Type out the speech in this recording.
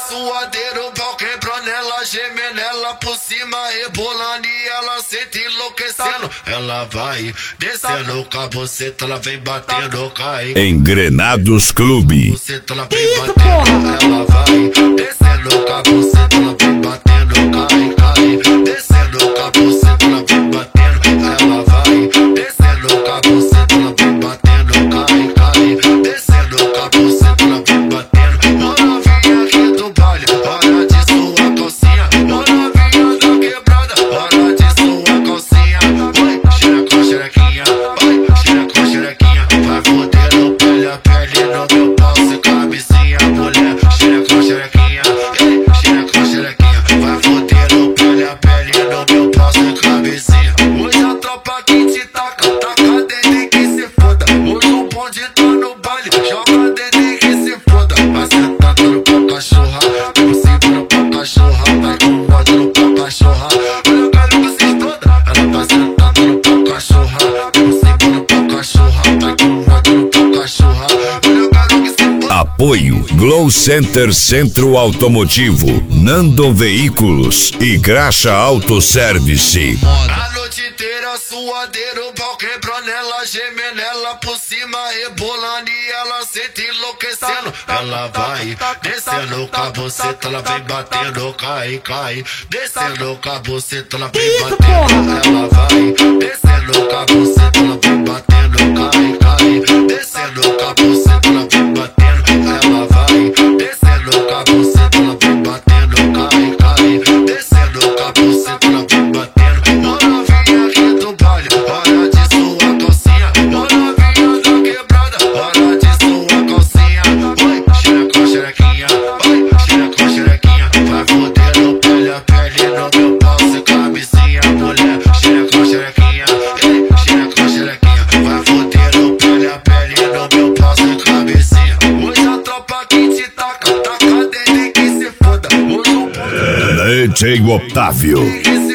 suadeira, o pau quebrando, ela gemendo, ela por cima, rebolando e ela sente enlouquecendo. Ela vai descendo com a buceta, ela vem batendo, cai. Engrenados Clube. Ela vem batendo, ela vai descendo com a buceta, ela vem batendo, cai, cai. Descendo com a buceta, ela vem batendo, ela vai descendo com a buceta, ela vem batendo, cai, cai. Descendo com a buceta, ela vem batendo. Ô novinha aqui do baile, hora de sua calcinha. Ô novinha da quebrada, hora de sua calcinha. Oi, xerecó, xerequinha, oi, xerecó, xerequinha. Vai foder no pele a pele no meu pau sem camisinha, mulher. Xerecó, xerequinha, ei, xerecó, xerequinha. Vai foder no pele a pele no meu pau sem camisinha. Hoje a tropa aqui te taca, taca dentro e que se foda. Hoje o bonde tá no baile, joga dentro e que se foda. Vai sentando no pau cachorra, por cima no pau cachorra. Vai com ódio no pau cachorra. Olha o galho que se toda, ela vai sentando no pau cachorra, por cima no pau cachorra. Vai com ódio no pau cachorra. Olha o galho que se toda. Apoio Glow Center Centro Automotivo, Nando Veículos e Graxa Autoservice. A noite inteira suadeira, o pau quebrando, ela gemendo, ela por cima, rebolando e ela sente enlouquecendo. Ela vai descendo com a buceta, ela vem batendo, cai, cai. Descendo com a buceta, ela vem batendo. Ela vai descendo com a buceta, ela vem batendo, cai, cai. Descendo com a buceta, ela vem batendo. Ela vai descendo com a buceta, ela vem batendo, cai, cai. Descendo com a buceta, ela vem batendo. Ô novinha aqui do baile, hora de sua calcinha. Ô novinha da quebrada, hora de sua calcinha. Oi, xerecó, xerequinha, oi, xerecó, xerequinha. Vai foder no pele a pele no meu pau sem camisinha, mulher. Xerecó, xerequinha, ei, xerecó, xerequinha. Vai foder no pele a pele no meu pau sem camisinha. Hoje a tropa aqui te taca, taca dentro e que se foda. Hoje o DJ Otávio.